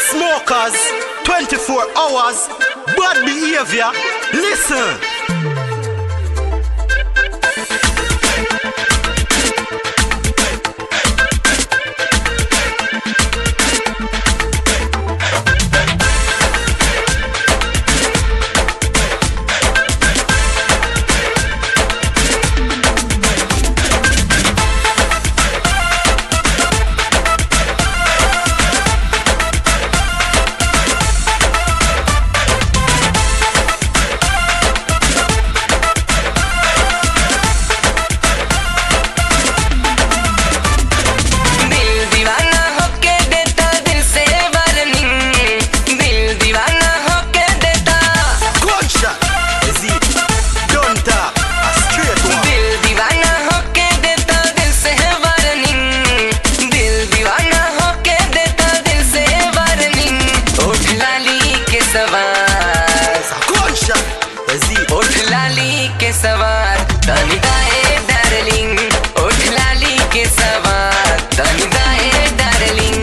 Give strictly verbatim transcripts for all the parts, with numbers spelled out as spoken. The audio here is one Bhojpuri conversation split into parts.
Smokers, twenty-four hours, bad behavior. Listen. सवार तनिदाए डार्लिंग, ओठ लाली के सवार तनिदाए डार्लिंग।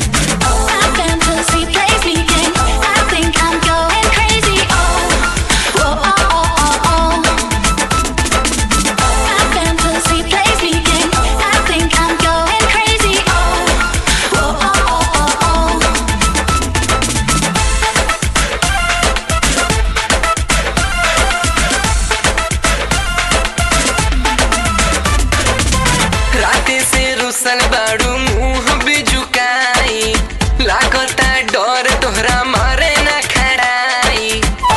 बाड़ू मुँह भी झुकाई, लागता डर तोहरा मारे न खड़ाई।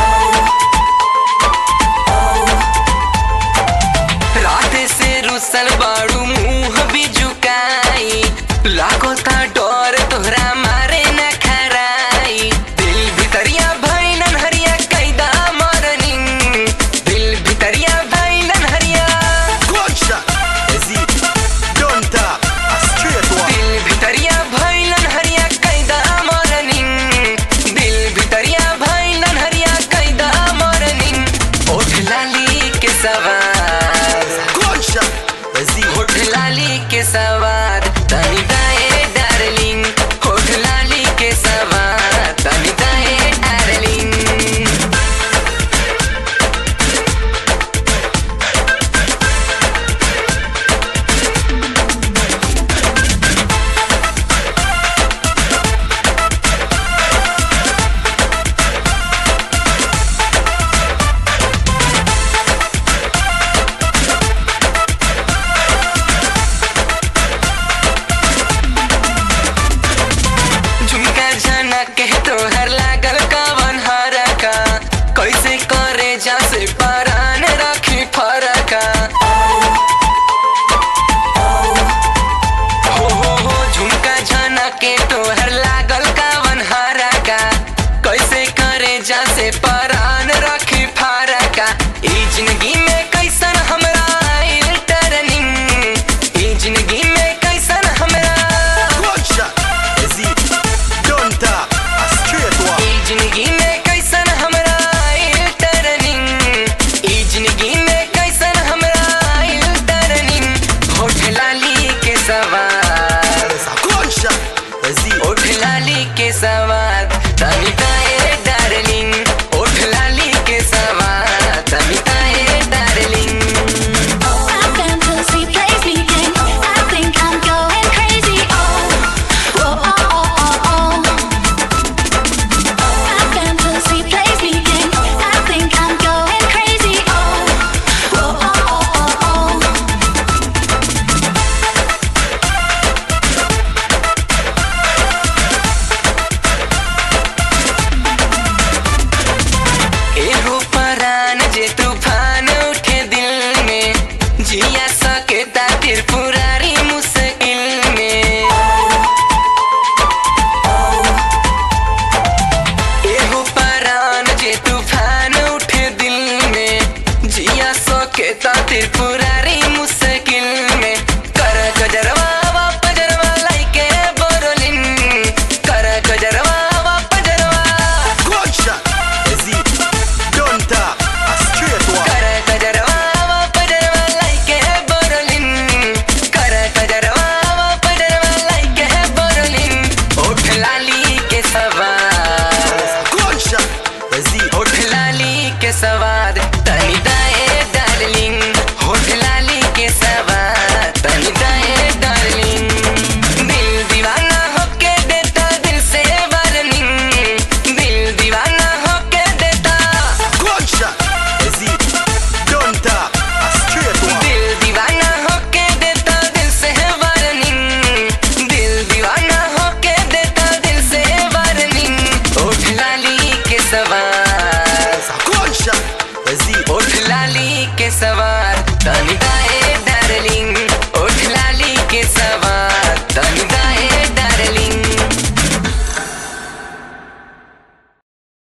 रात से रुसल बाड़ू मुँह भी झुकाई, लागता डर तोहरा मारे न खड़ाई। दिल भितरिया भइलन हरिया कैदा मॉर्निंग, दिल भितरिया भइलन हरिया होठ लाली के सवार तनिदाए डार्लिंग, होठ लाली के सवार तनिदाए डार्लिंग। तोहर लागल कवन हरका, कैसे करे जा से परान रखी फरका। हो हो हो झुमका झनके तोहर लागल कवन हरका, कैसे करे जा से परान रखी फरका। ई जिंदगी में कैसन हमरा आइल टर्निंग, ई जिंदगी में कैसन हमरा जिंदगी में कैसन हमरा आइल टर्निंग, ई जिंदगी में कैसन हमरा आइल टर्निंग। होठ लाली के सवार, होठ लाली के सवार तनिदाए डार्लिंग, होठ लाली के सवार तनिदाए डार्लिंग। सवा